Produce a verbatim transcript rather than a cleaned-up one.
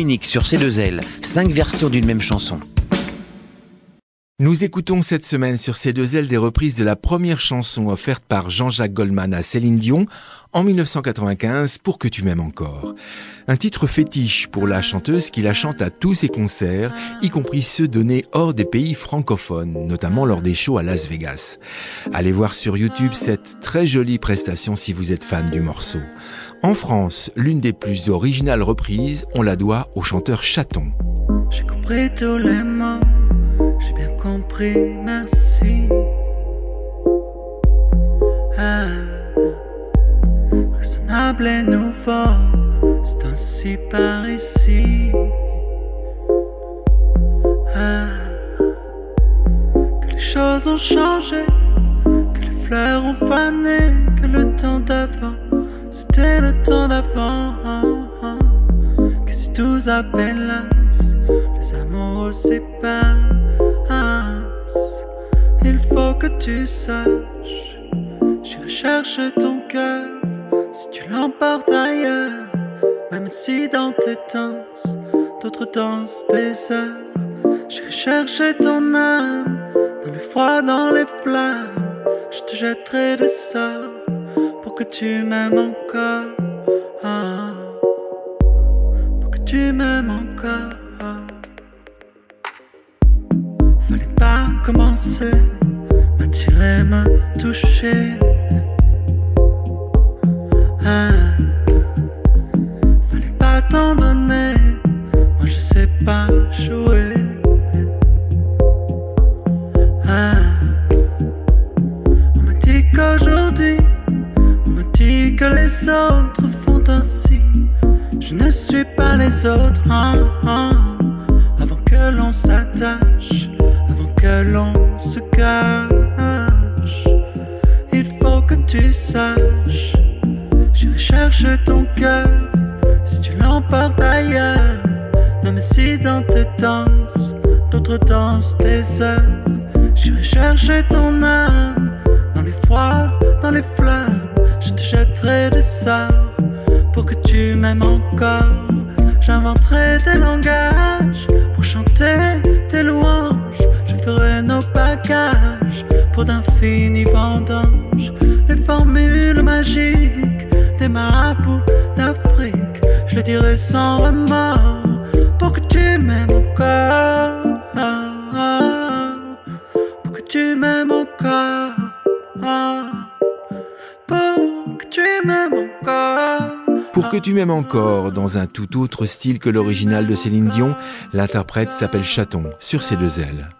unique sur C deux L, cinq versions d'une même chanson. Nous écoutons cette semaine sur C deux L des reprises de la première chanson offerte par Jean-Jacques Goldman à Céline Dion en dix-neuf cent quatre-vingt-quinze, Pour que tu m'aimes encore. Un titre fétiche pour la chanteuse qui la chante à tous ses concerts, y compris ceux donnés hors des pays francophones, notamment lors des shows à Las Vegas. Allez voir sur YouTube cette très jolie prestation si vous êtes fan du morceau. En France, l'une des plus originales reprises, on la doit au chanteur Chaton. J'ai compris tous les mots, j'ai bien compris, merci. Ah, raisonnable et nouveau, c'est ainsi par ici. Ah, que les choses ont changé, que les fleurs ont fané, que le temps d'avant, c'était le temps d'avant. Que si tous appellent les amours aussi passent. Il faut que tu saches, j'irai chercher ton cœur si tu l'emportes ailleurs. Même si dans tes danses, d'autres dansent des heures. J'irai chercher ton âme, dans le froid, dans les flammes. Je te jetterai des sorts pour que tu m'aimes encore. Ah, pour que tu m'aimes encore. Fallait pas commencer, m'attirer, me toucher. Ah, fallait pas t'en donner, moi je sais pas jouer. Ah, on me dit qu'aujourd'hui, on me dit que les autres font ainsi. Je ne suis pas les autres, ah, ah. Avant que l'on s'attache, avant que l'on se cache, il faut que tu saches, j'irai chercher ton cœur si tu l'emportes ailleurs. Même si dans tes danses, d'autres dansent des heures. J'irai chercher ton âme, dans les froids, dans les flammes. Je te jetterai des sorts pour que tu m'aimes encore. J'inventerai des langages pour chanter tes louanges. Je ferai nos bagages pour d'infinis vendanges. Les formules magiques des marabouts d'Afrique, je les dirai sans remords pour que tu m'aimes encore. Ah, ah, pour que tu m'aimes encore. Ah, pour que tu m'aimes encore. Pour que tu m'aimes encore, dans un tout autre style que l'original de Céline Dion, l'interprète s'appelle Chaton sur C deux L.